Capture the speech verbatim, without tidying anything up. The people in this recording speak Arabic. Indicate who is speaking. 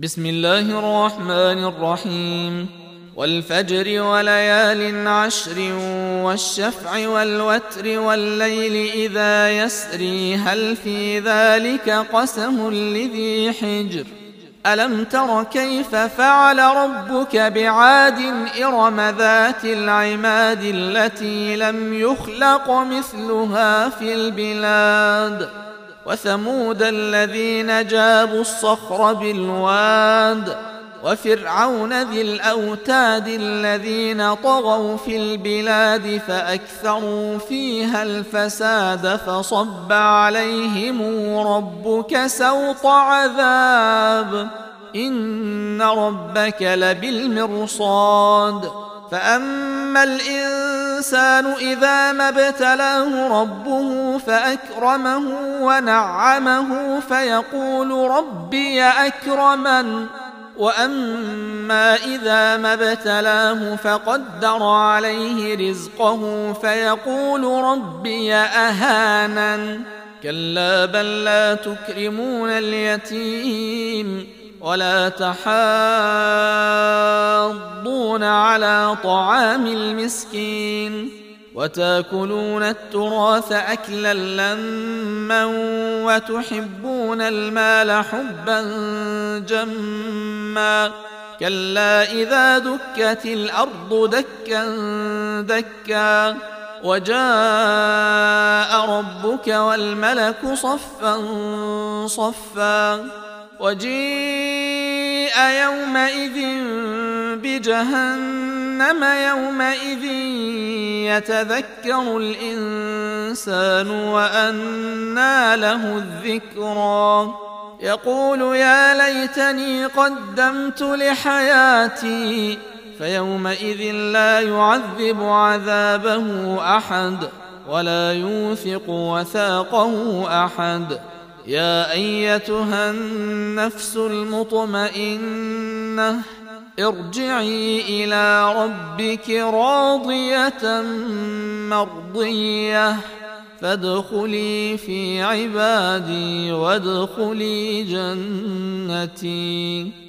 Speaker 1: بسم الله الرحمن الرحيم. والفجر وليال عشر والشفع والوتر والليل إذا يسري هل في ذلك قسم لذي حجر ألم تر كيف فعل ربك بعاد إرم ذات العماد التي لم يخلق مثلها في البلاد وثمود الذين جابوا الصخر بالواد وفرعون ذي الأوتاد الذين طغوا في البلاد فأكثروا فيها الفساد فصب عليهم ربك سوط عذاب إن ربك لبالمرصاد فأما الإنسان إذا ما ابتلاه ربه فأكرمه ونعمه فيقول ربي أكرمن وأما إذا ما ابتلاه فقدر عليه رزقه فيقول ربي أهانن كلا بل لا تكرمون اليتيم ولا تحاضون على طعام المسكين وتاكلون التراث أكلا لما وتحبون المال حبا جما كلا إذا دكت الأرض دكا دكا وجاء ربك والملك صفا صفا وجيء يومئذ بجهنم يومئذ يتذكر الإنسان وأنى له الذكرى يقول يا ليتني قدمت لحياتي فيومئذ لا يعذب عذابه أحد ولا يوثق وثاقه أحد يا أيتها النفس المطمئنة ارجعي إلى ربك راضية مرضية فادخلي في عبادي وادخلي جنتي.